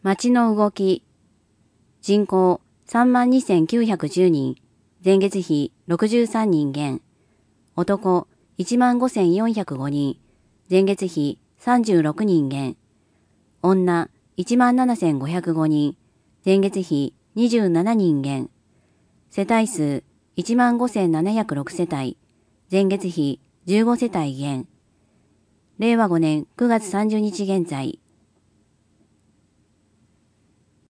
町の動き。人口32,910人。前月比63人減。男15,405人。前月比36人減。女17,505人。前月比27人減。世帯数15,706世帯。前月比15世帯減。令和5年9月30日現在。